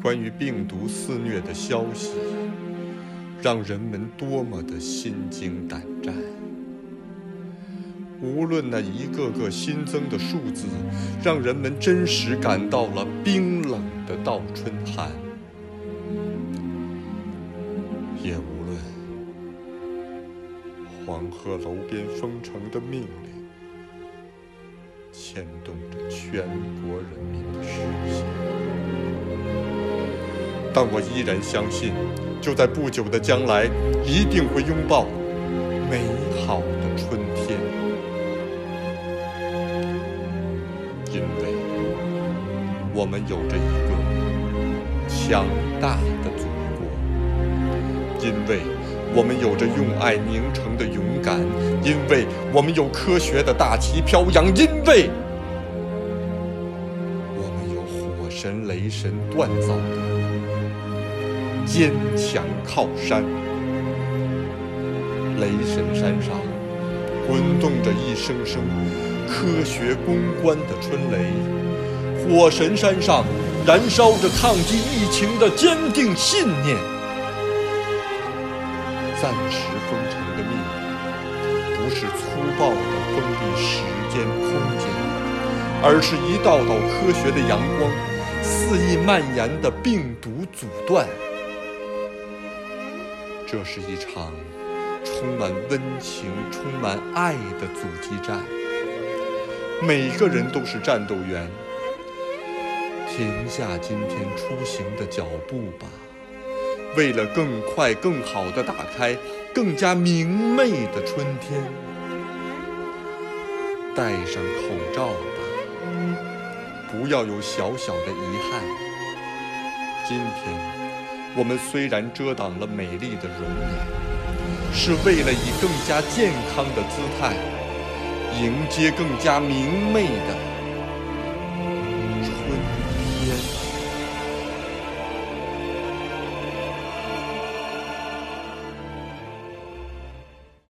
关于病毒肆虐的消息，让人们多么的心惊胆战。无论那一个个新增的数字，让人们真实感到了冰冷的倒春寒，也无论黄鹤楼边封城的命令牵动着全国人民的视线，但我依然相信，就在不久的将来，一定会拥抱美好的春天。因为我们有着一个强大的祖国，因为我们有着用爱凝成的勇敢，因为我们有科学的大旗飘扬，因为我们有火神雷神锻造的坚强靠山。雷神山上滚动着一声声科学攻关的春雷，火神山上燃烧着抗击疫情的坚定信念。暂时封城的命令不是粗暴地封闭时间空间，而是一道道科学的阳光，肆意蔓延的病毒阻断。这是一场充满温情、充满爱的阻击战，每个人都是战斗员。停下今天出行的脚步吧，为了更快、更好地打开更加明媚的春天。戴上口罩吧，不要有小小的遗憾。今天我们虽然遮挡了美丽的容颜，是为了以更加健康的姿态迎接更加明媚的